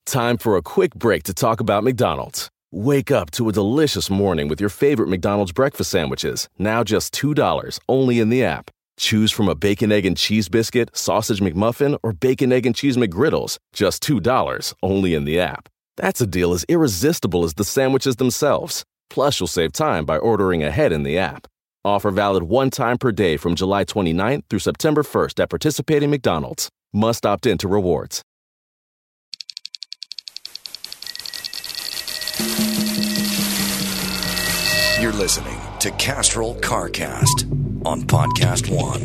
Time for a quick break to talk about McDonald's. Wake up to a delicious morning with your favorite McDonald's breakfast sandwiches, now just $2, only in the app. Choose from a bacon, egg, and cheese biscuit, sausage McMuffin, or bacon, egg, and cheese McGriddles, just $2, only in the app. That's a deal as irresistible as the sandwiches themselves. Plus, you'll save time by ordering ahead in the app. Offer valid one time per day from July 29th through September 1st at participating McDonald's. Must opt in to rewards. You're listening to Castrol CarCast on Podcast One.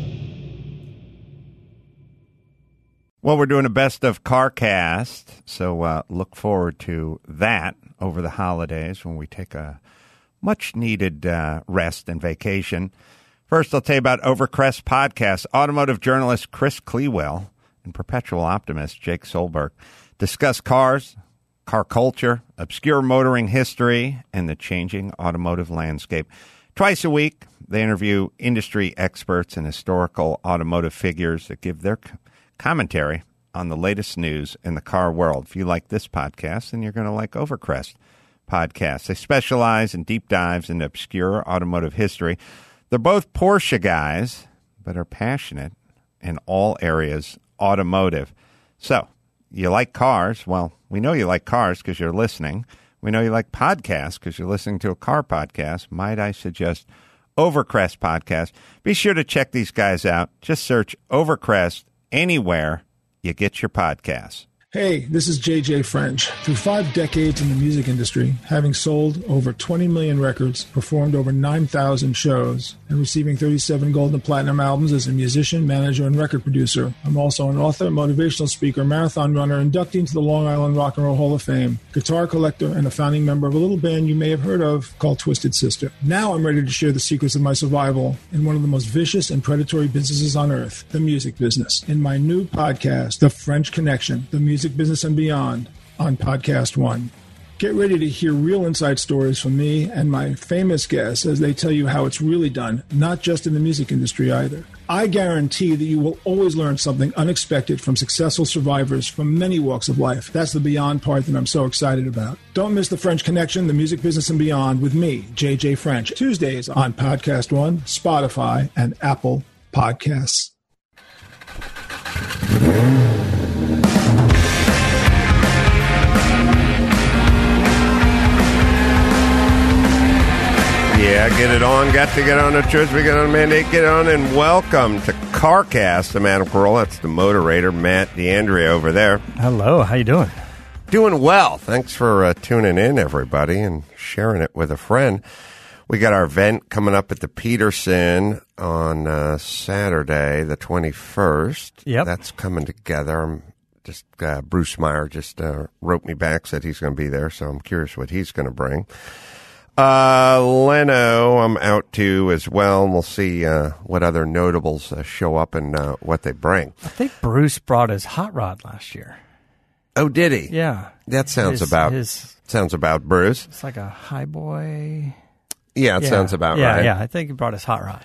Well, we're doing a best of CarCast, so look forward to that over the holidays when we take a much-needed rest and vacation. First, I'll tell you about Overcrest Podcast. Automotive journalist Chris Clewell and perpetual optimist Jake Solberg discuss cars, car culture, obscure motoring history, and the changing automotive landscape. Twice a week, they interview industry experts and historical automotive figures that give their commentary on the latest news in the car world. If you like this podcast, then you're going to like Overcrest Podcast. They specialize in deep dives into obscure automotive history. They're both Porsche guys, but are passionate in all areas automotive. So, you like cars? Well, we know you like cars because you're listening. We know you like podcasts because you're listening to a car podcast. Might I suggest Overcrest Podcast? Be sure to check these guys out. Just search Overcrest anywhere you get your podcasts. Hey, this is JJ French. Through 5 decades in the music industry, having sold over 20 million records, performed over 9,000 shows, and receiving 37 gold and platinum albums as a musician, manager, and record producer, I'm also an author, motivational speaker, marathon runner, inductee into the Long Island Rock and Roll Hall of Fame, guitar collector, and a founding member of a little band you may have heard of called Twisted Sister. Now I'm ready to share the secrets of my survival in one of the most vicious and predatory businesses on earth, the music business, in my new podcast, The French Connection, the music business and beyond, on Podcast One. Get ready to hear real inside stories from me and my famous guests as they tell you how it's really done, not just in the music industry either. I guarantee that you will always learn something unexpected from successful survivors from many walks of life. That's the beyond part that I'm so excited about. Don't miss The French Connection, the music business and beyond with me, JJ French, Tuesdays on Podcast One, Spotify, and Apple Podcasts. Yeah, get it on. Got to get on a church. We got on a mandate. Get on and welcome to CarCast. I'm Adam Carolla. That's the moderator, Matt D'Andrea over there. Hello. How you doing? Doing well. Thanks for tuning in, everybody, and sharing it with a friend. We got our event coming up at the Peterson on Saturday, the 21st. Yep. That's coming together. Bruce Meyer just wrote me back, said he's going to be there, so I'm curious what he's going to bring. Leno, I'm out to as well, and we'll see what other notables show up and what they bring. I think Bruce brought his hot rod last year. Oh, did he? Yeah. That sounds about Bruce. It's like a highboy. Yeah, it sounds about right. Yeah, I think he brought his hot rod.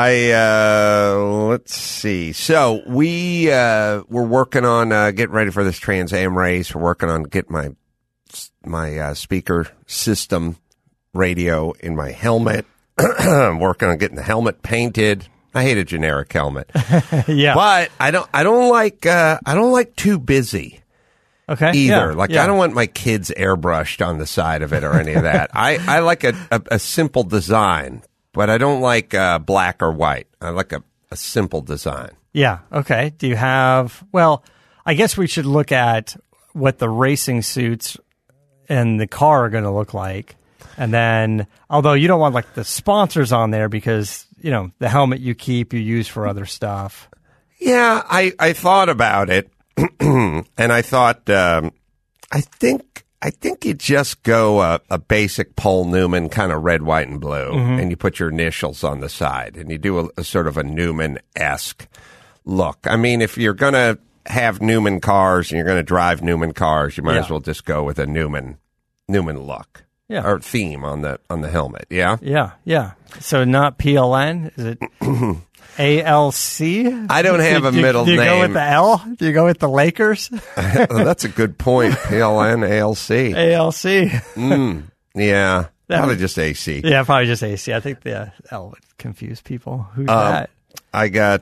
Let's see. So we're working on getting ready for this Trans Am race. We're working on getting my speaker system radio in my helmet. I'm working on getting the helmet painted. I hate a generic helmet. Yeah. But I don't like too busy. Okay. Either. Yeah. I don't want my kids airbrushed on the side of it or any of that. I like a simple design, but I don't like black or white. I like a simple design. Yeah. Okay. Do you have, well, I guess we should look at what the racing suits and the car are going to look like. And then, although you don't want like the sponsors on there because, you know, the helmet you use for other stuff. Yeah, I thought about it. And I thought, I think you just go a basic Paul Newman kind of red, white, and blue, and you put your initials on the side, and you do a sort of a Newman-esque look. I mean, if you're going to have Newman cars and you're going to drive Newman cars, you might as well just go with a Newman look. Yeah. Or theme on the helmet, yeah? Yeah. So not PLN, is it? ALC? I don't have a middle name. Do you go with name. the L? Do you go with the Lakers? That's a good point. PLN, ALC. ALC. Yeah. Probably just AC. Yeah, probably just AC. I think the L would confuse people. Who's that? I got,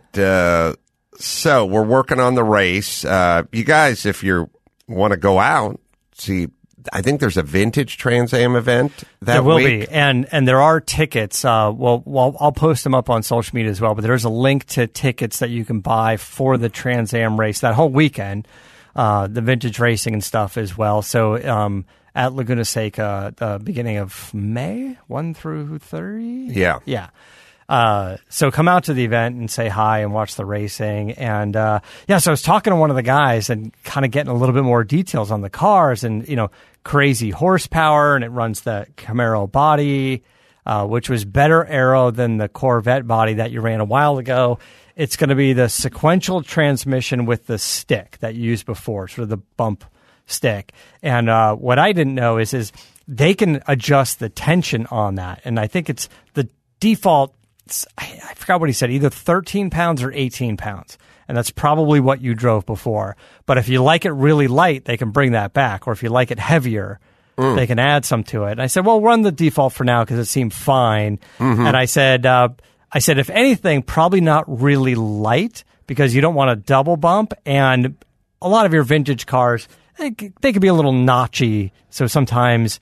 so we're working on the race. You guys, if you want to go out, see, I think there's a vintage Trans Am event that there will week. be, and there are tickets. Well, I'll post them up on social media as well. But there's a link to tickets that you can buy for the Trans Am race that whole weekend, the vintage racing and stuff as well. So at Laguna Seca, the beginning of May, 1 through 30. Yeah. So come out to the event and say hi and watch the racing. And so I was talking to one of the guys and kind of getting a little bit more details on the cars and, crazy horsepower, and it runs the Camaro body, which was better aero than the Corvette body that you ran a while ago. It's going to be the sequential transmission with the stick that you used before, sort of the bump stick. And what I didn't know is they can adjust the tension on that. And I think it's the default, I forgot what he said, either 13 pounds or 18 pounds. And that's probably what you drove before. But if you like it really light, they can bring that back. Or if you like it heavier, they can add some to it. And I said, well, run the default for now because it seemed fine. Mm-hmm. And I said, if anything, probably not really light because you don't want a double bump. And a lot of your vintage cars, they could be a little notchy. So sometimes,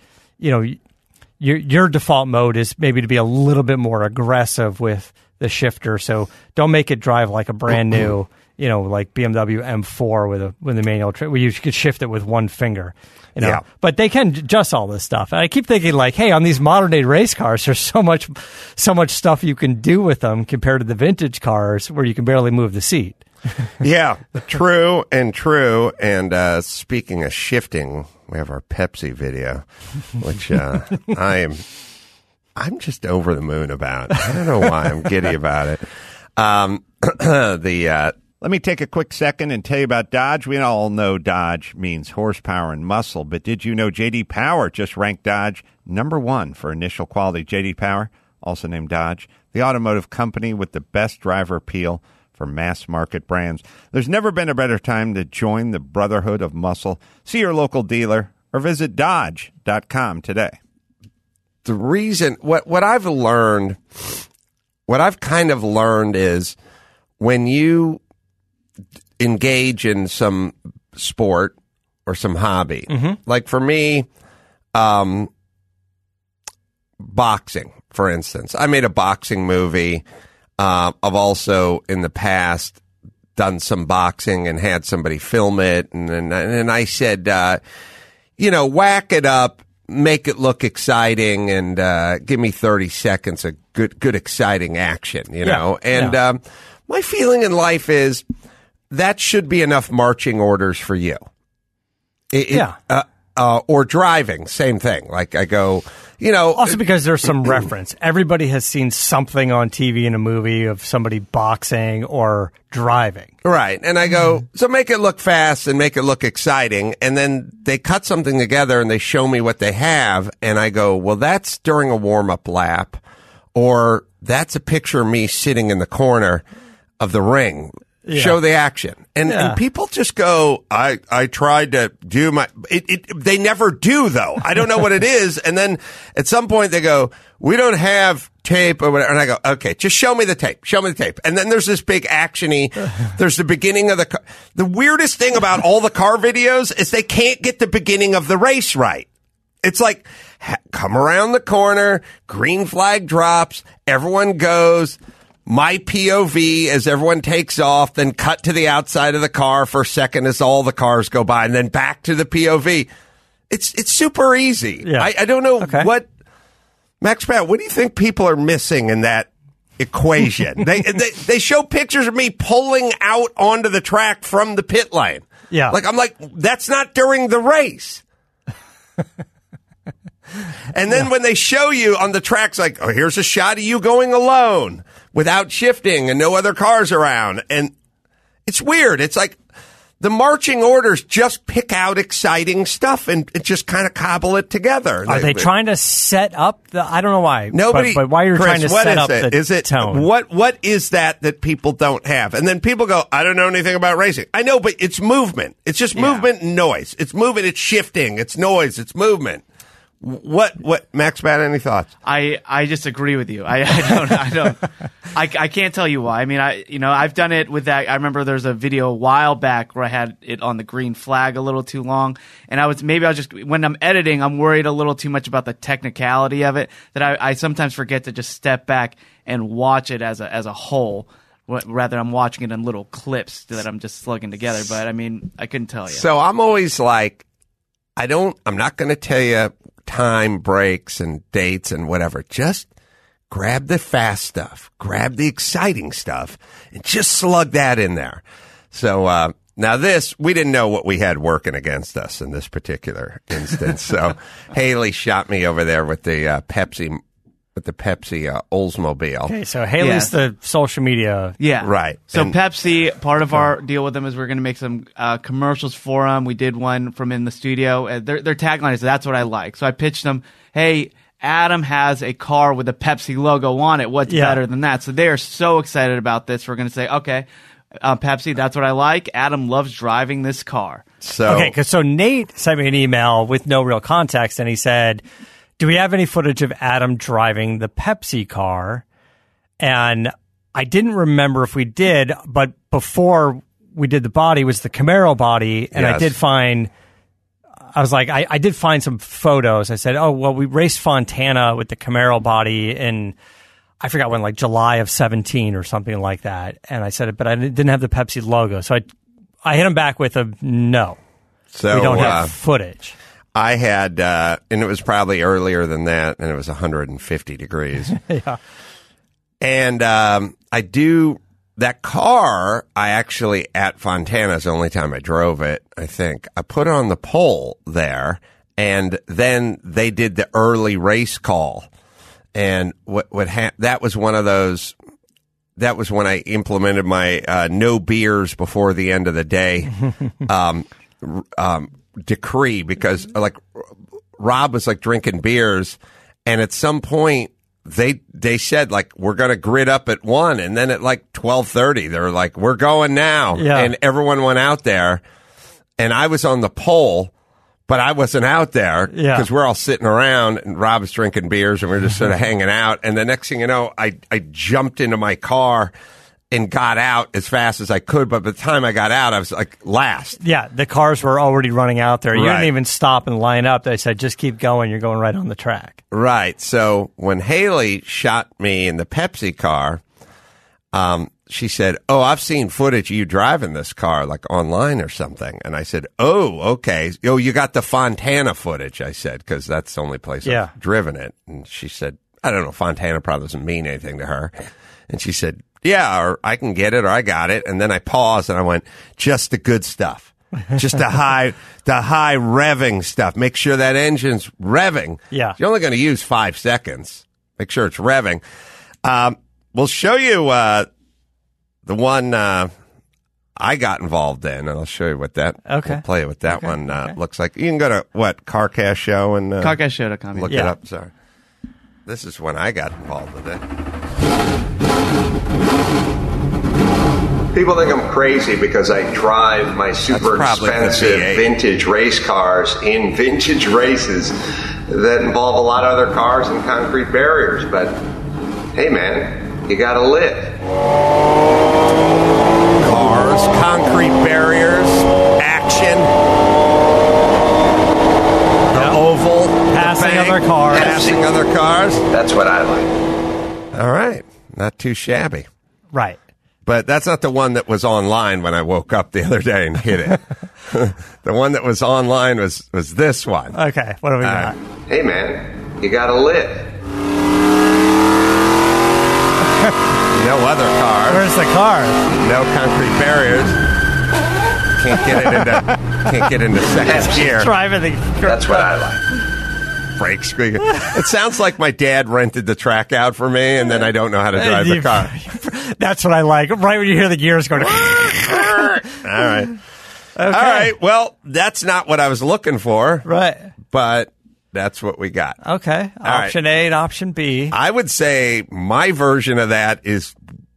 your default mode is maybe to be a little bit more aggressive with the shifter. So don't make it drive like a brand new, like BMW M4 with a manual where you could shift it with one finger. Yeah. But they can adjust all this stuff. And I keep thinking like, hey, on these modern day race cars, there's so much stuff you can do with them compared to the vintage cars where you can barely move the seat. Yeah, true. And speaking of shifting, we have our Pepsi video, which I'm just over the moon about. I don't know why I'm giddy about it. Let me take a quick second and tell you about Dodge. We all know Dodge means horsepower and muscle, but did you know J.D. Power just ranked Dodge number 1 for initial quality? J.D. Power, also named Dodge, the automotive company with the best driver appeal for mass market brands. There's never been a better time to join the Brotherhood of Muscle. See your local dealer or visit Dodge.com today. The reason, what I've kind of learned is when you engage in some sport or some hobby, like for me, boxing, for instance. I made a boxing movie. I've also in the past done some boxing and had somebody film it. And I said, whack it up. Make it look exciting and give me 30 seconds of good exciting action, know? And my feeling in life is that should be enough marching orders for you. Or driving, same thing. Like I go, Also because there's some reference. Everybody has seen something on TV in a movie of somebody boxing or driving. Right. And I go, so make it look fast and make it look exciting. And then they cut something together and they show me what they have. And I go, well, that's during a warm-up lap. Or that's a picture of me sitting in the corner of the ring. Yeah. Show the action. And people just go, I tried to do they never do though. I don't know what it is. And then at some point they go, we don't have tape or whatever. And I go, okay, just show me the tape. And then there's this big action-y. There's the beginning of the weirdest thing about all the car videos is they can't get the beginning of the race right. It's like, come around the corner, green flag drops, everyone goes, my POV as everyone takes off, then cut to the outside of the car for a second as all the cars go by, and then back to the POV. It's super easy. Yeah. I don't know what, Max Pat, what do you think people are missing in that equation? they show pictures of me pulling out onto the track from the pit lane. Yeah. I'm like, that's not during the race. And then when they show you on the tracks, like, oh, here's a shot of you going alone without shifting and no other cars around. And it's weird. It's like the marching orders just pick out exciting stuff and just kind of cobble it together. Are they trying to set up the? I don't know why. Nobody. But why you're Chris, trying to set up the is it, tone? What is that people don't have? And then people go, I don't know anything about racing. I know, but it's movement. It's just movement and noise. It's movement. It's shifting. It's noise. It's movement. What, Max Bat, any thoughts? I just agree with you. I can't tell you why. I mean, I've done it with that. I remember there's a video a while back where I had it on the green flag a little too long. And when I'm editing, I'm worried a little too much about the technicality of it that I sometimes forget to just step back and watch it as a whole. Rather, I'm watching it in little clips that I'm just slugging together. But I mean, I couldn't tell you. So I'm always like, I'm not going to tell you time breaks and dates and whatever. Just grab the fast stuff, grab the exciting stuff, and just slug that in there. So now we didn't know what we had working against us in this particular instance. So Haley shot me over there with the Pepsi Oldsmobile. Okay, so Haley's the social media. Yeah. Right. So Pepsi, part of our deal with them is we're going to make some commercials for them. We did one from in the studio. Their tagline is, "That's what I like." So I pitched them, hey, Adam has a car with a Pepsi logo on it. What's better than that? So they are so excited about this. We're going to say, okay, Pepsi, that's what I like. Adam loves driving this car. So Nate sent me an email with no real context, and he said, do we have any footage of Adam driving the Pepsi car? And I didn't remember if we did, but before we did the body was the Camaro body, and yes. I did find some photos. I said, oh, well, we raced Fontana with the Camaro body in, I forgot when, like July of 17 or something like that. And I said, but I didn't have the Pepsi logo. So I hit him back with a no. So we don't have footage. I had, and it was probably earlier than that, and it was 150 degrees. Yeah. And that car, I actually, at Fontana's the only time I drove it, I think. I put it on the pole there, and then they did the early race call. And that was one of those, that was when I implemented my no beers before the end of the day decree, because like Rob was like drinking beers, and at some point they said like, we're going to grid up at 1, and then at like 12:30 they were like, we're going now. And everyone went out there, and I was on the pole, but I wasn't out there because we're all sitting around, and Rob's drinking beers, and we're just sort of hanging out. And the next thing you know, I jumped into my car and got out as fast as I could, but by the time I got out, I was like last. Yeah, the cars were already running out there. You didn't even stop and line up. They said, just keep going. You're going right on the track. Right. So when Haley shot me in the Pepsi car, she said, oh, I've seen footage of you driving this car, like online or something. And I said, oh, okay. Oh, you got the Fontana footage, I said, because that's the only place I've driven it. And she said, I don't know, Fontana probably doesn't mean anything to her. And she said, yeah, or I can get it, or I got it. And then I paused and I went, just the good stuff. Just the high revving stuff. Make sure that engine's revving. Yeah. You're only going to use 5 seconds. Make sure it's revving. We'll show you the one I got involved in, and I'll show you what that. Okay. We'll play it what that one looks like. You can go to CarCast Show and CarCastShow.com. Look it up. Sorry. This is when I got involved with it. People think I'm crazy because I drive my super expensive vintage race cars in vintage races that involve a lot of other cars and concrete barriers. But hey, man, you got to live. Cars, concrete barriers, action, the oval, passing other cars. Passing other cars. That's what I like. All right. Not too shabby. Right. But that's not the one that was online when I woke up the other day and hit it. The one that was online was this one. Okay, what do we got? Hey, man, you got to live. No other cars. Where's the car? No concrete barriers. Can't get into second gear. Driving the. That's what I like. Brake squeaking. It sounds like my dad rented the track out for me, and then I don't know how to drive the car. That's what I like. Right when you hear the gears going. All right. All right. Well, that's not what I was looking for. Right. But that's what we got. Okay. Option A and option B. I would say my version of that is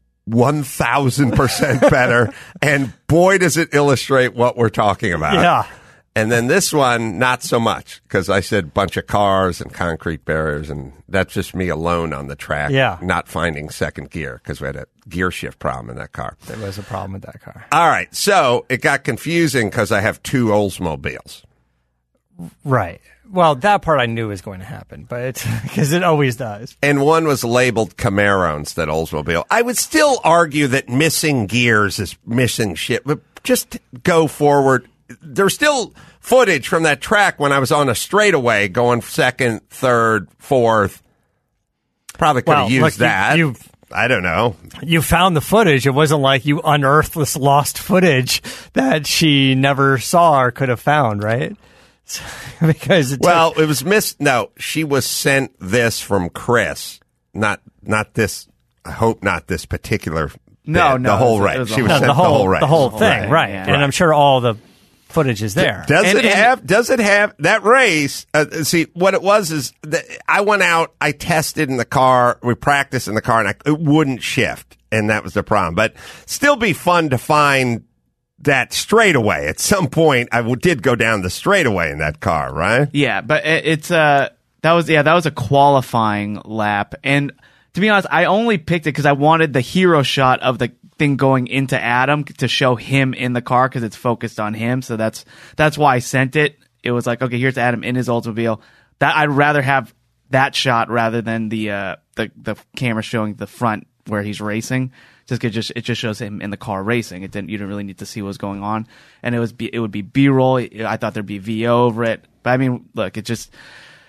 1,000% better. And boy, does it illustrate what we're talking about. Yeah. And then this one, not so much, because I said bunch of cars and concrete barriers, and that's just me alone on the track, not finding second gear, because we had a gear shift problem in that car. There was a problem with that car. All right, so it got confusing because I have two Oldsmobiles. Right. Well, that part I knew was going to happen, but it's because it always does. And one was labeled Camaro instead of Oldsmobile. I would still argue that missing gears is missing shit, but just go forward. There's still footage from that track when I was on a straightaway going second, third, fourth. Probably could have used that. I don't know. You found the footage. It wasn't like you unearthed this lost footage that she never saw or could have found, right? Because it was missed. No, she was sent this from Chris, not this. I hope not this particular. No, the whole race. She was sent the whole race, the whole thing, right? Yeah. And I'm sure all the footage is there. Does it have that race? See, what it was is that I went out, I tested in the car, we practiced in the car, and it wouldn't shift, and that was the problem. But still be fun to find that straightaway. At some point, I did go down the straightaway in that car, right? Yeah, but that was a qualifying lap, and to be honest, I only picked it because I wanted the hero shot of the thing going into Adam to show him in the car because it's focused on him. So that's why I sent it. It was like, okay, here's Adam in his Oldsmobile. That I'd rather have that shot rather than the camera showing the front where he's racing. Just it just shows him in the car racing. You didn't really need to see what was going on, and it would be B-roll. I thought there'd be VO over it, but I mean, look, it just.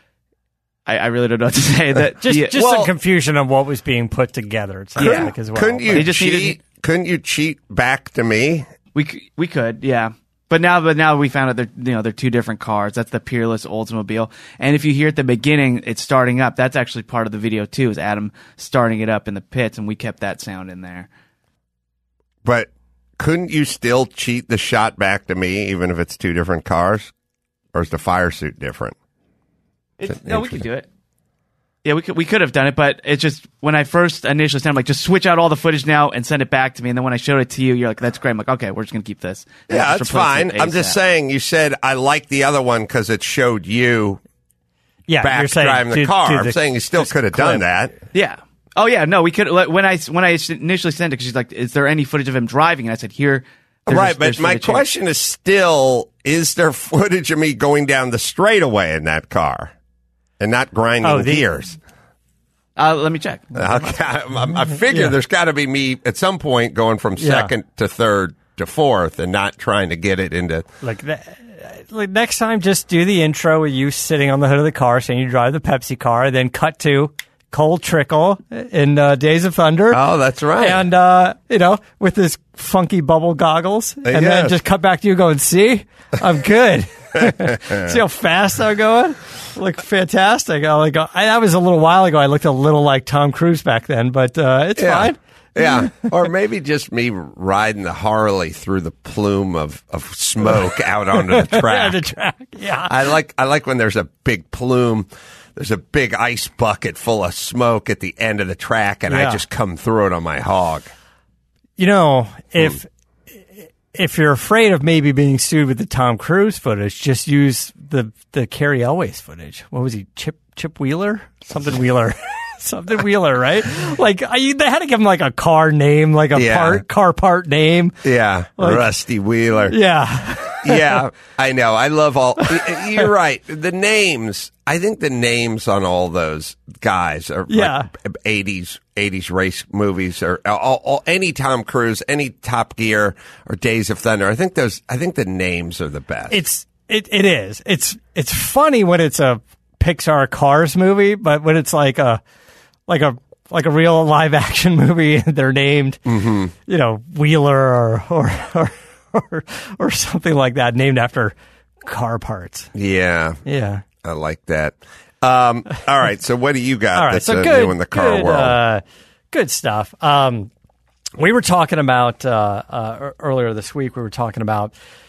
I really don't know what to say. That just some confusion on what was being put together. It sounds like as well. Couldn't you cheat back to me? We could, yeah. But now we found out they're two different cars. That's the Peerless Oldsmobile. And if you hear at the beginning it's starting up, that's actually part of the video too. Is Adam starting it up in the pits, and we kept that sound in there. But couldn't you still cheat the shot back to me, even if it's two different cars, or is the fire suit different? No, we could do it. Yeah, we could have done it, but it's just when I first initially sent, I'm like, just switch out all the footage now and send it back to me. And then when I showed it to you, you're like, that's great. I'm like, okay, we're just going to keep this. And yeah, that's fine. I'm just saying, you said I like the other one because it showed you back driving the car. I'm saying you still could have done that. Yeah. Oh, yeah, no, we could. When I initially sent it, because she's like, is there any footage of him driving? And I said, here. Right, but my question is still, is there footage of me going down the straightaway in that car? And not grinding gears. Let me check. I figure there's got to be me at some point going from second to third to fourth and not trying to get it into... Like next time, just do the intro with you sitting on the hood of the car saying you drive the Pepsi car, then cut to Cole Trickle in Days of Thunder. Oh, that's right. And, with his funky bubble goggles. And then just cut back to you going, see? I'm good. See how fast I'm going? Look fantastic. That was a little while ago. I looked a little like Tom Cruise back then, but it's fine. Yeah. Or maybe just me riding the Harley through the plume of smoke out onto the track. The track, yeah. I like when there's a big plume. There's a big ice bucket full of smoke at the end of the track, and I just come through it on my hog. If you're afraid of maybe being sued with the Tom Cruise footage, just use the Carrie Elways footage. What was he? Chip Wheeler? Something Wheeler. Something Wheeler, right? Like they had to give him like a car name, like a car part name. Yeah, Rusty Wheeler. Yeah. Yeah, I know. I love all. You're right. The names. I think the names on all those guys are like 80s race movies or any Tom Cruise, any Top Gear or Days of Thunder. I think the names are the best. It is. It's funny when it's a Pixar Cars movie, but when it's like a real live action movie, they're named, Wheeler or something like that, named after car parts. Yeah. Yeah. I like that. All right. So what do you got that's new in the car world? Good stuff. We were talking about earlier this week, we were talking about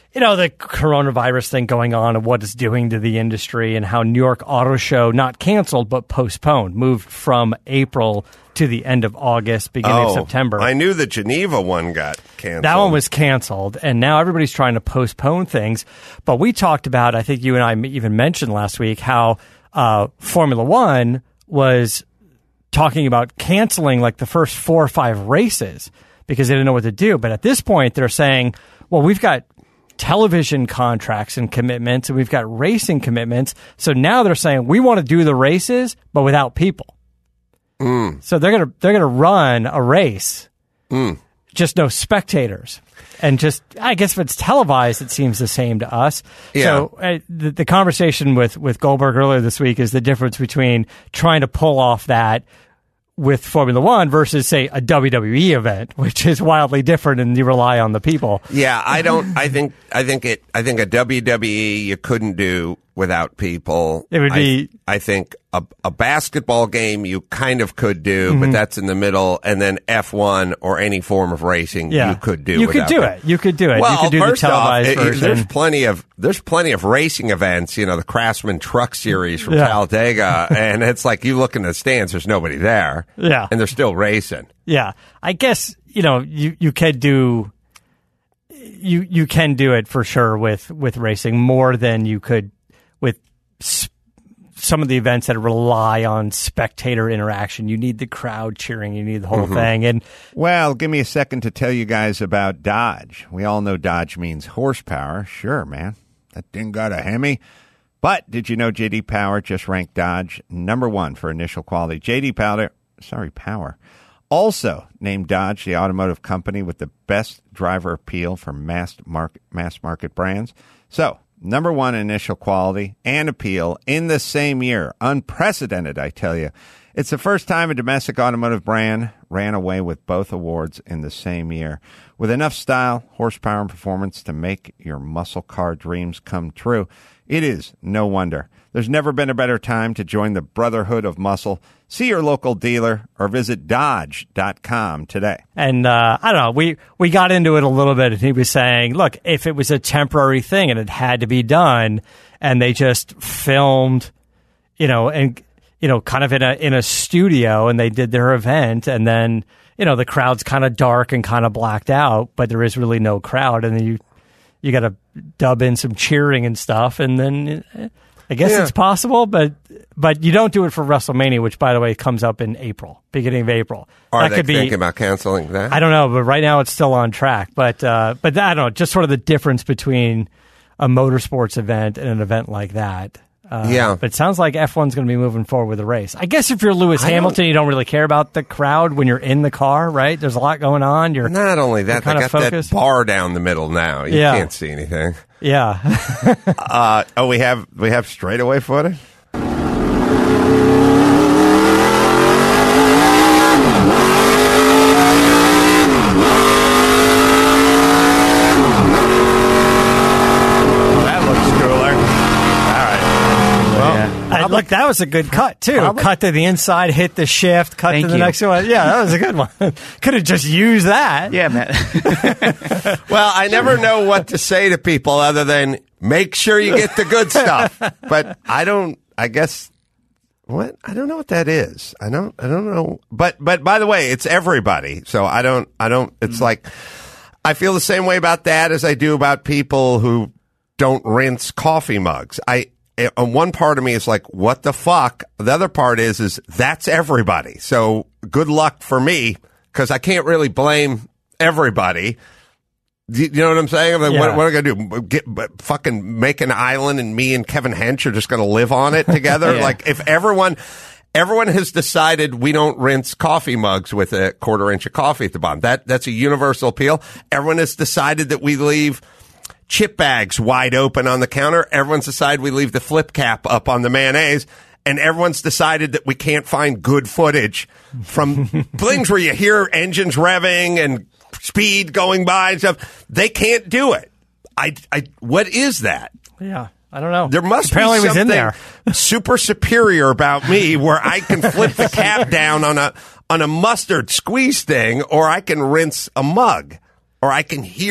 the coronavirus thing going on and what it's doing to the industry, and how New York Auto Show, not canceled, but postponed, moved from April to the end of August, beginning of September. I knew the Geneva one got canceled. That one was canceled, and now everybody's trying to postpone things. But we talked about, I think you and I even mentioned last week, how Formula One was talking about canceling like the first 4 or 5 races because they didn't know what to do. But at this point, they're saying, well, we've got television contracts and commitments, and we've got racing commitments. So now they're saying we want to do the races, but without people. So they're gonna run a race, just no spectators, and just, I guess if it's televised, it seems the same to us. Yeah. So the conversation with Goldberg earlier this week is the difference between trying to pull off that with Formula One versus, say, a WWE event, which is wildly different, and you rely on the people. Yeah, I think a WWE you couldn't do without people. It would be. I think a basketball game you kind of could do, but that's in the middle, and then F1 or any form of racing you could do. You could do it. You could do it. Well, you could do the televised version. There's plenty of racing events. The Craftsman Truck Series from Talladega, and it's like you look in the stands, there's nobody there. Yeah, and they're still racing. Yeah, I guess you could do. You can do it for sure with racing more than you could with some of the events that rely on spectator interaction. You need the crowd cheering. You need the whole thing. And well, give me a second to tell you guys about Dodge. We all know Dodge means horsepower. Sure, man. That thing got a Hemi. But did you know J.D. Power just ranked Dodge #1 for initial quality? J.D. Power also named Dodge the automotive company with the best driver appeal for mass market brands. So, #1 initial quality and appeal in the same year. Unprecedented, I tell you. It's the first time a domestic automotive brand ran away with both awards in the same year. With enough style, horsepower, and performance to make your muscle car dreams come true, it is no wonder. There's never been a better time to join the Brotherhood of Muscle. See your local dealer or visit Dodge.com today. And I don't know, we got into it a little bit, and he was saying, look, if it was a temporary thing and it had to be done, and they just filmed, kind of in a studio, and they did their event, and then, the crowd's kind of dark and kind of blacked out, but there is really no crowd, and then you got to dub in some cheering and stuff, and then I guess it's possible, but you don't do it for WrestleMania, which, by the way, comes up in April, beginning of April. Are they thinking about canceling that? I don't know, but right now it's still on track. But I don't know, just sort of the difference between a motorsports event and an event like that. But it sounds like F1's going to be moving forward with the race. I guess if you're Lewis Hamilton, you don't really care about the crowd when you're in the car, right? There's a lot going on. You're not only that, they got focused. That bar down the middle now. You can't see anything. Yeah. We have straightaway footage. Look, that was a good cut, too. Probably. Cut to the inside, hit the shift, cut to the next one. Yeah, that was a good one. Could have just used that. Yeah, man. Well, I never know what to say to people other than make sure you get the good stuff. But I don't know what that is. I don't know. But by the way, it's everybody. So I don't, it's like, I feel the same way about that as I do about people who don't rinse coffee mugs. One part of me is like, what the fuck? The other part is that's everybody. So good luck for me, because I can't really blame everybody. You know what I'm saying? I'm like, what am I going to do? Fucking make an island, and me and Kevin Hench are just going to live on it together? Like, if everyone has decided we don't rinse coffee mugs with a 1/4 inch of coffee at the bottom. That's a universal appeal. Everyone has decided that we leave chip bags wide open on the counter. Everyone's decided we leave the flip cap up on the mayonnaise. And everyone's decided that we can't find good footage from things where you hear engines revving and speed going by and stuff. They can't do it. What is that? Yeah, I don't know. There must Apparently be something was in there. super superior about me where I can flip the cap down on a mustard squeeze thing, or I can rinse a mug, or I can hear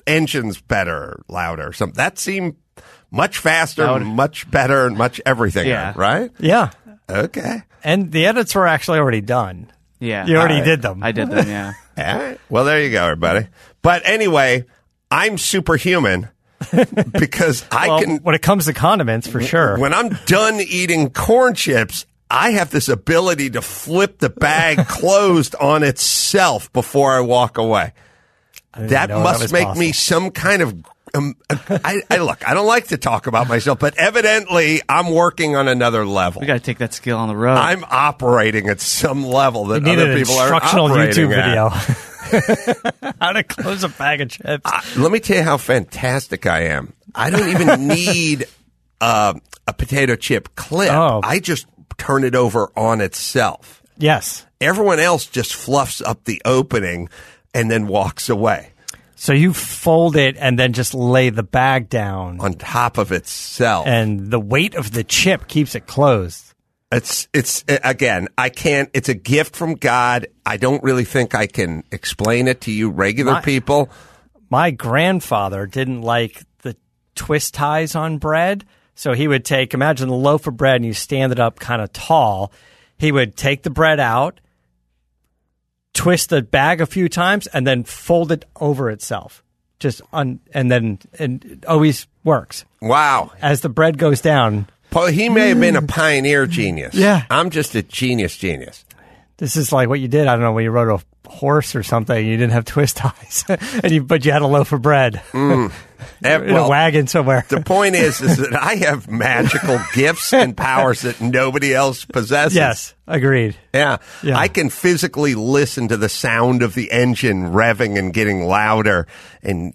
engine's better, louder, or something. That seemed much faster, much better, and much everything, right? Yeah. Okay. And the edits were actually already done. Yeah. You already did them. I did them, yeah. All right. Well, there you go, everybody. But anyway, I'm superhuman because I can. When it comes to condiments, for sure. When I'm done eating corn chips, I have this ability to flip the bag closed on itself before I walk away. That must make me some kind of. I look, I don't like to talk about myself, but evidently I'm working on another level. We got to take that skill on the road. I'm operating at some level that you need other people are instructional operating YouTube at. video. How to close a bag of chips. Let me tell you how fantastic I am. I don't even need a potato chip clip. Oh. I just turn it over on itself. Yes. Everyone else just fluffs up the opening and then walks away. So you fold it and then just lay the bag down on top of itself, and the weight of the chip keeps it closed. It's again, I can't. It's a gift from God. I don't really think I can explain it to you regular people. My grandfather didn't like the twist ties on bread, so he would imagine a loaf of bread and you stand it up kind of tall. He would take the bread out, twist the bag a few times, and then fold it over itself. And it always works. Wow. As the bread goes down. He may have been a pioneer genius. Yeah. I'm just a genius. This is like what you did, I don't know, when you rode a horse or something, you didn't have twist ties, but you had a loaf of bread. In a wagon somewhere. The point is that I have magical gifts and powers that nobody else possesses. Yes, agreed. Yeah. I can physically listen to the sound of the engine revving and getting louder and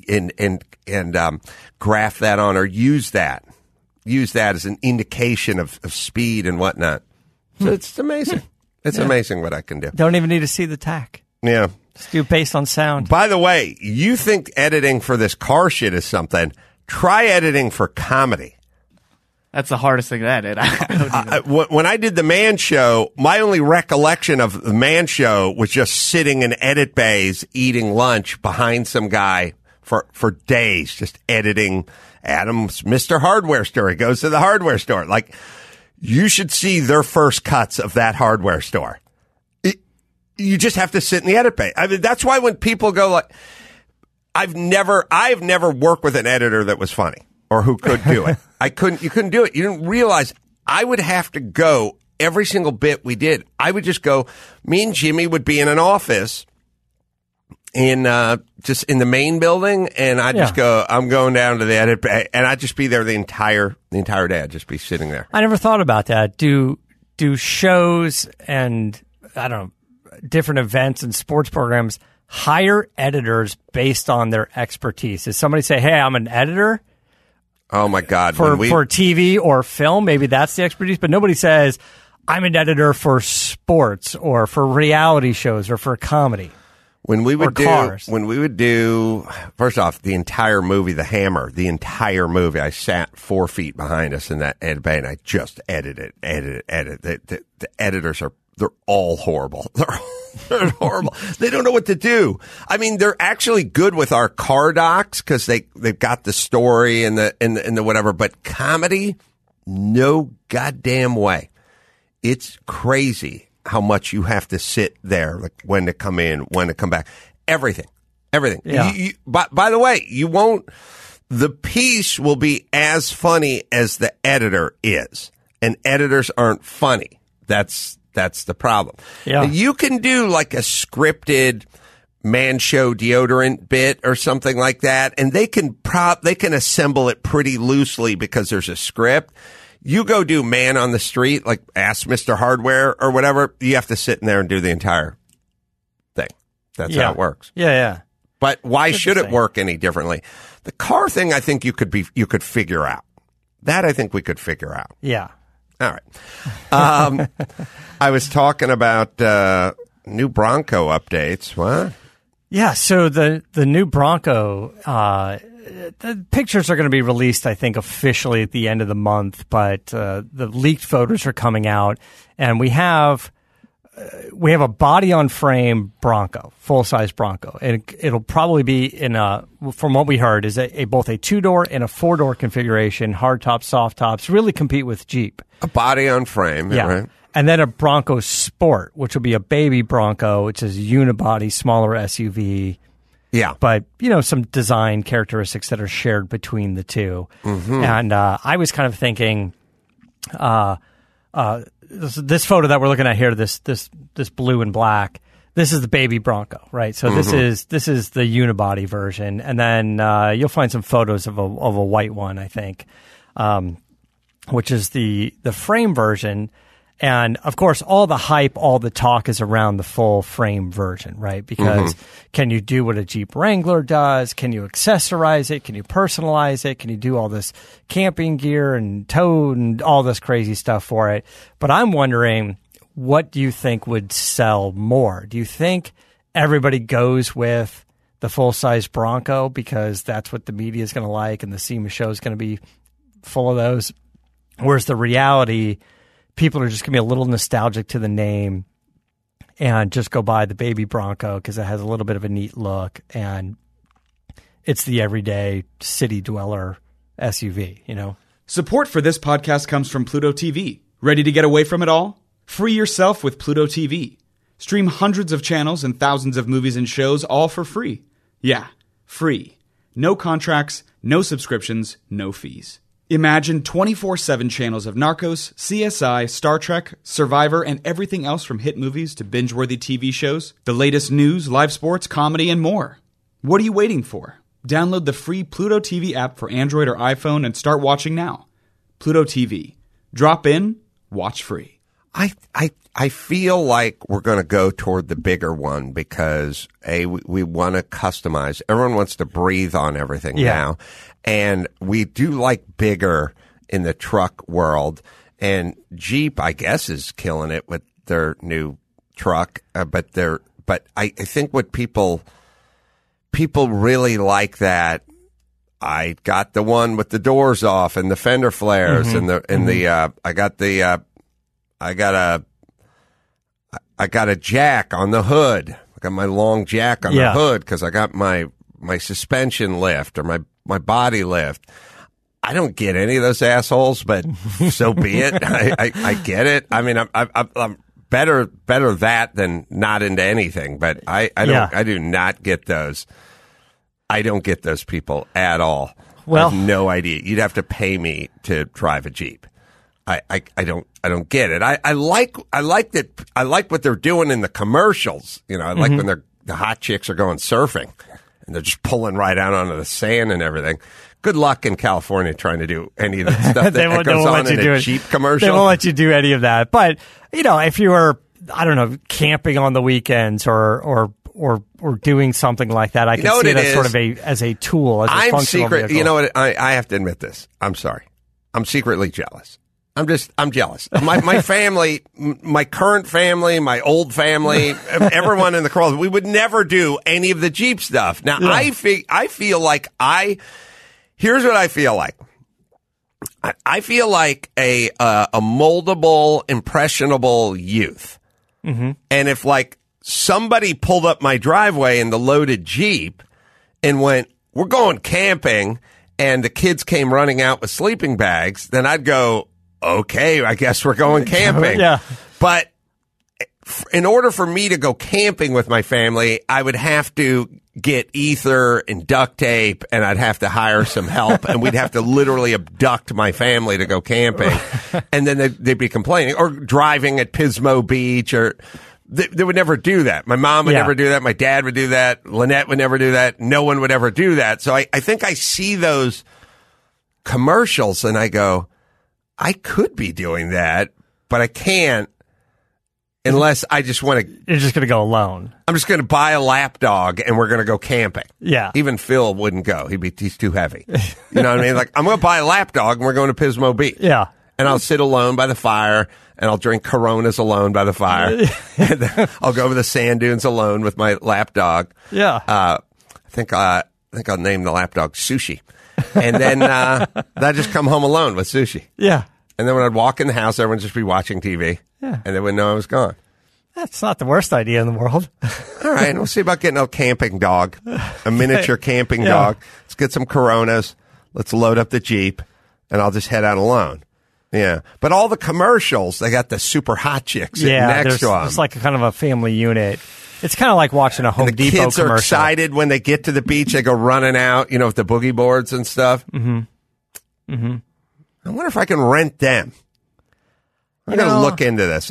graph that on or use that as an indication of speed and whatnot. So it's amazing. It's amazing what I can do. Don't even need to see the tack. Yeah. Just do based on sound. By the way, you think editing for this car shit is something. Try editing for comedy. That's the hardest thing to edit. When I did the Man Show, my only recollection of the Man Show was just sitting in edit bays eating lunch behind some guy for days, just editing Adam's Mr. Hardware Store. He goes to the hardware store. Like, you should see their first cuts of that hardware store. You just have to sit in the edit bay. I mean, that's why when people go like, I've never worked with an editor that was funny or who could do it. You couldn't do it. You didn't realize I would have to go every single bit we did. I would just go, me and Jimmy would be in an office just in the main building, and I'd just go, I'm going down to the edit bay, and I'd just be there the entire day. I'd just be sitting there. I never thought about that. Do shows and, I don't know, different events and sports programs hire editors based on their expertise? Does somebody say, hey, I'm an editor? Oh, my God. For TV or film, maybe that's the expertise. But nobody says, I'm an editor for sports or for reality shows or for comedy. When we would do, first off, the entire movie, The Hammer, the entire movie, I sat 4 feet behind us in that edit bay, and I just edited. The editors they're all horrible. They're horrible. They don't know what to do. I mean, they're actually good with our car docs because they've got the story and the whatever. But comedy, no goddamn way. It's crazy how much you have to sit there, like when to come in, when to come back, everything. Yeah. By the way, the piece will be as funny as the editor is, and editors aren't funny. That's the problem. Yeah. You can do like a scripted Man Show deodorant bit or something like that, and they can assemble it pretty loosely because there's a script. You go do Man on the Street, like Ask Mr. Hardware or whatever, you have to sit in there and do the entire thing. That's how it works. Yeah. But why should it work any differently? The car thing, I think you could figure out. That I think we could figure out. Yeah. All right. I was talking about new Bronco updates. What? Yeah, so the new Bronco, the pictures are going to be released, I think, officially at the end of the month, but the leaked photos are coming out, and we have we have a body-on-frame Bronco, full-size Bronco, and it'll probably be in from what we heard, is both a 2-door and a 4-door configuration, hard tops, soft tops, really compete with Jeep. A body-on-frame, yeah. Right? And then a Bronco Sport, which will be a baby Bronco, which is a unibody, smaller SUV. Yeah. But, some design characteristics that are shared between the two. Mm-hmm. And I was kind of thinking... this photo that we're looking at here, this blue and black, this is the baby Bronco, right? So this is the unibody version, and then you'll find some photos of a white one, I think, which is the frame version. And of course, all the hype, all the talk is around the full frame version, right? Because can you do what a Jeep Wrangler does? Can you accessorize it? Can you personalize it? Can you do all this camping gear and tow and all this crazy stuff for it? But I'm wondering, what do you think would sell more? Do you think everybody goes with the full-size Bronco because that's what the media is going to like and the SEMA show is going to be full of those? Whereas the reality, people are just going to be a little nostalgic to the name and just go buy the baby Bronco because it has a little bit of a neat look and it's the everyday city dweller SUV, Support for this podcast comes from Pluto TV. Ready to get away from it all? Free yourself with Pluto TV. Stream hundreds of channels and thousands of movies and shows all for free. Yeah, free. No contracts, no subscriptions, no fees. Imagine 24/7 channels of Narcos, CSI, Star Trek, Survivor, and everything else from hit movies to binge-worthy TV shows, the latest news, live sports, comedy, and more. What are you waiting for? Download the free Pluto TV app for Android or iPhone and start watching now. Pluto TV. Drop in, watch free. I feel like we're going to go toward the bigger one because, we want to customize. Everyone wants to breathe on everything now. And we do like bigger in the truck world. And Jeep, I guess, is killing it with their new truck. But I think what people really like that. I got the one with the doors off and the fender flares I got a jack on the hood. I got my long jack on the hood because I got my suspension lift or my body lift. I don't get any of those assholes, but so be it. I get it. I mean, I'm better that than not into anything. But I do not get those. I don't get those people at all. Well, I have no idea. You'd have to pay me to drive a Jeep. I don't get it. I like what they're doing in the commercials. I like when the hot chicks are going surfing and they're just pulling right out onto the sand and everything. Good luck in California trying to do any of that stuff that goes on in a Jeep commercial. They won't let you do any of that. But, if you were, I don't know, camping on the weekends or doing something like that, I can see it as sort of as a tool, as a functional vehicle. You know what? I have to admit this. I'm sorry. I'm secretly jealous. I'm jealous. My family, my current family, my old family, everyone in the world, we would never do any of the Jeep stuff. Now, I feel like here's what I feel like. I feel like a moldable, impressionable youth. Mm-hmm. And if somebody pulled up my driveway in the loaded Jeep and went, "We're going camping," and the kids came running out with sleeping bags, then I'd go, "Okay, I guess we're going camping." Yeah. But in order for me to go camping with my family, I would have to get ether and duct tape, and I'd have to hire some help, and we'd have to literally abduct my family to go camping. And then they'd be complaining, or driving at Pismo Beach, or they would never do that. My mom would never do that. My dad would do that. Lynette would never do that. No one would ever do that. So I think I see those commercials, and I go, I could be doing that, but I can't unless I just want to. You're just going to go alone. I'm just going to buy a lapdog and we're going to go camping. Yeah. Even Phil wouldn't go. He's too heavy. You know what I mean? I'm going to buy a lapdog and we're going to Pismo Beach. Yeah. And I'll sit alone by the fire and I'll drink Coronas alone by the fire. And then I'll go over the sand dunes alone with my lapdog. Yeah. I think I'll name the lapdog Sushi. And then I'd just come home alone with Sushi. Yeah. And then when I'd walk in the house, everyone would just be watching TV. Yeah. And they wouldn't know I was gone. That's not the worst idea in the world. All right, we'll see about getting a camping dog, a miniature camping dog. Let's get some Coronas. Let's load up the Jeep, and I'll just head out alone. Yeah, but all the commercials, they got the super hot chicks next to them. It's like a kind of a family unit. It's kind of like watching a Home Depot commercial. The kids are excited when they get to the beach. They go running out, with the boogie boards and stuff. Mm-hmm. Mm-hmm. I wonder if I can rent them. I'm going to look into this.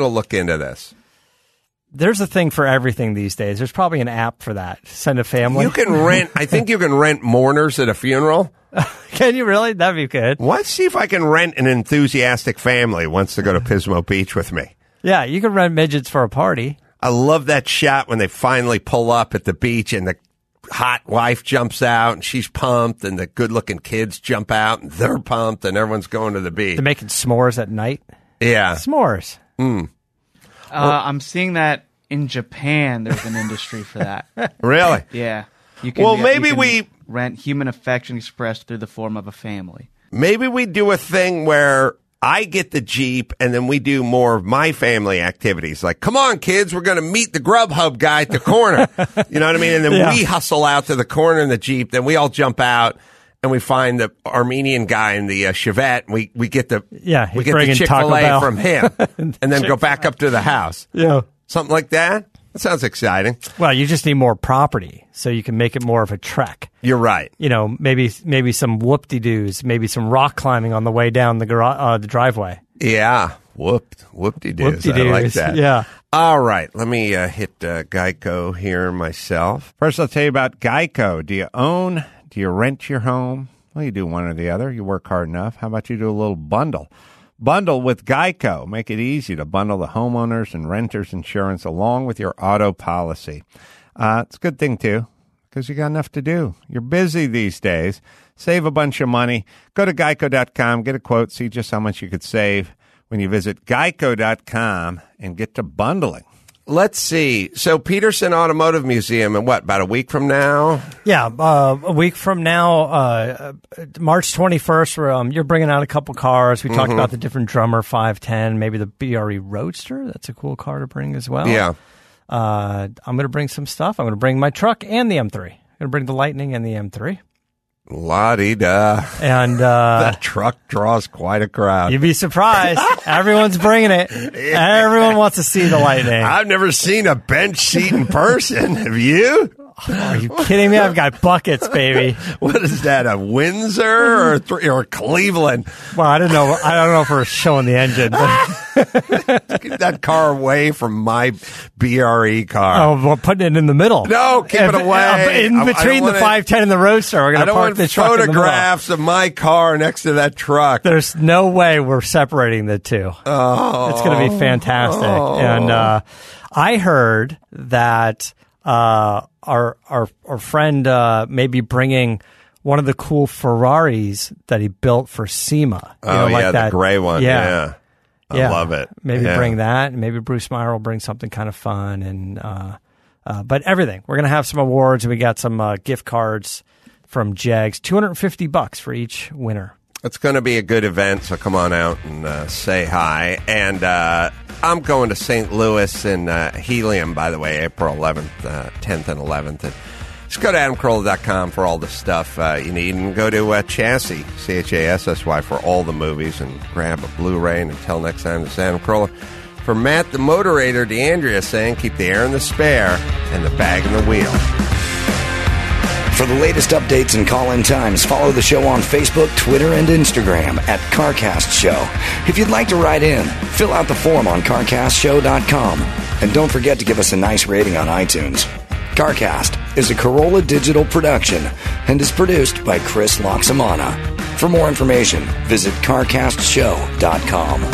There's a thing for everything these days. There's probably an app for that. Send a family. You can rent. I think you can rent mourners at a funeral. Can you really? That'd be good. Let's see if I can rent an enthusiastic family who wants to go to Pismo Beach with me. Yeah, you can rent midgets for a party. I love that shot when they finally pull up at the beach and the hot wife jumps out and she's pumped and the good-looking kids jump out and they're pumped and everyone's going to the beach. They're making s'mores at night? Yeah. S'mores. I'm seeing that in Japan there's an industry for that. Really? Yeah. Maybe we rent human affection expressed through the form of a family. Maybe we do a thing where I get the Jeep and then we do more of my family activities. Like, come on, kids, we're going to meet the Grubhub guy at the corner. You know what I mean? And then we hustle out to the corner in the Jeep. Then we all jump out and we find the Armenian guy in the Chevette. And we get the Chick-fil-A from him and then go back up to the house. Yeah. Something like that. That sounds exciting. Well, you just need more property so you can make it more of a trek. You're right. Maybe some whoop-de-doos, maybe some rock climbing on the way down the driveway. Yeah. Whoop-de-doos. I like that. Yeah. All right. Let me hit Geico here myself. First, I'll tell you about Geico. Do you own? Do you rent your home? Well, you do one or the other. You work hard enough. How about you do a little bundle? Bundle with Geico. Make it easy to bundle the homeowners and renters insurance along with your auto policy. It's a good thing, too, because you got enough to do. You're busy these days. Save a bunch of money. Go to geico.com, get a quote, see just how much you could save when you visit geico.com and get to bundling. Let's see. So Peterson Automotive Museum, and about a week from now? Yeah, a week from now, March 21st, you're bringing out a couple cars. We talked about the different Drummer 510, maybe the BRE Roadster. That's a cool car to bring as well. Yeah. I'm going to bring some stuff. I'm going to bring my truck and the M3. I'm going to bring the Lightning and the M3. La-di-da. And that truck draws quite a crowd. You'd be surprised. Everyone's bringing it. Yeah. Everyone wants to see the Lightning. I've never seen a bench seat in person. Have you? Are you kidding me? I've got buckets, baby. What is that, a Windsor or Cleveland? Well, I don't know. I don't know if we're showing the engine. But keep that car away from my BRE car. Oh, we're putting it in the middle. No, keep it away. In between the 510 and the Roadster. We're going to park the truck in the middle. I don't want photographs of my car next to that truck. There's no way we're separating the two. Oh. It's going to be fantastic. Oh. And I heard that our friend may be bringing one of the cool Ferraris that he built for SEMA. The gray one. Yeah. I love it. Maybe bring that. And maybe Bruce Meyer will bring something kind of fun. And but everything. We're going to have some awards. We got some gift cards from Jegs. $250 for each winner. It's going to be a good event, so come on out and say hi. And I'm going to St. Louis in Helium, by the way, April 11th, 10th, and 11th. And just go to AdamCarolla.com for all the stuff you need. And go to Chassis, C-H-A-S-S-Y, for all the movies. And grab a Blu-ray. And until next time, this is Adam Carolla. For Matt the Moderator, DeAndrea saying, keep the air in the spare and the bag in the wheel. For the latest updates and call-in times, follow the show on Facebook, Twitter, and Instagram at CarCast Show. If you'd like to write in, fill out the form on CarCastShow.com. And don't forget to give us a nice rating on iTunes. CarCast is a Carolla Digital production and is produced by Chris Loxamana. For more information, visit CarCastShow.com.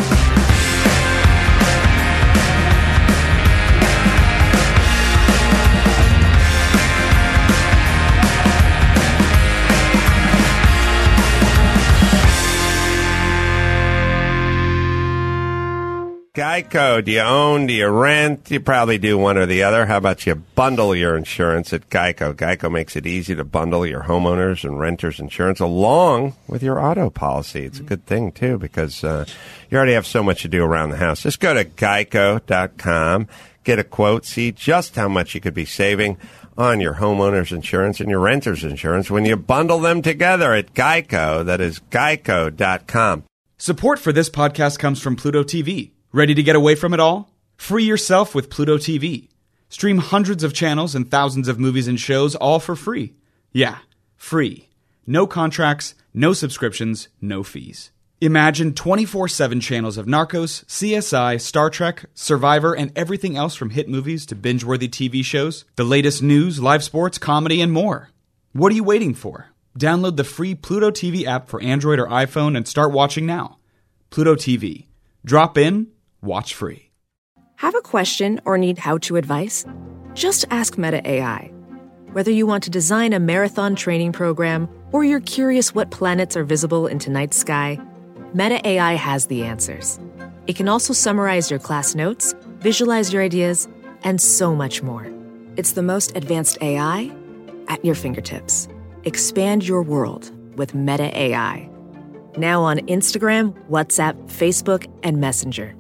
Geico, do you own, do you rent? You probably do one or the other. How about you bundle your insurance at Geico? Geico makes it easy to bundle your homeowners and renters insurance along with your auto policy. It's a good thing, too, because you already have so much to do around the house. Just go to geico.com, get a quote, see just how much you could be saving on your homeowners insurance and your renters insurance when you bundle them together at Geico. That is geico.com. Support for this podcast comes from Pluto TV. Ready to get away from it all? Free yourself with Pluto TV. Stream hundreds of channels and thousands of movies and shows all for free. Yeah, free. No contracts, no subscriptions, no fees. Imagine 24/7 channels of Narcos, CSI, Star Trek, Survivor, and everything else from hit movies to binge-worthy TV shows, the latest news, live sports, comedy, and more. What are you waiting for? Download the free Pluto TV app for Android or iPhone and start watching now. Pluto TV. Drop in, watch free. Have a question or need how-to advice? Just ask Meta AI. Whether you want to design a marathon training program or you're curious what planets are visible in tonight's sky, Meta AI has the answers. It can also summarize your class notes, visualize your ideas, and so much more. It's the most advanced AI at your fingertips. Expand your world with Meta AI. Now on Instagram, WhatsApp, Facebook, and Messenger.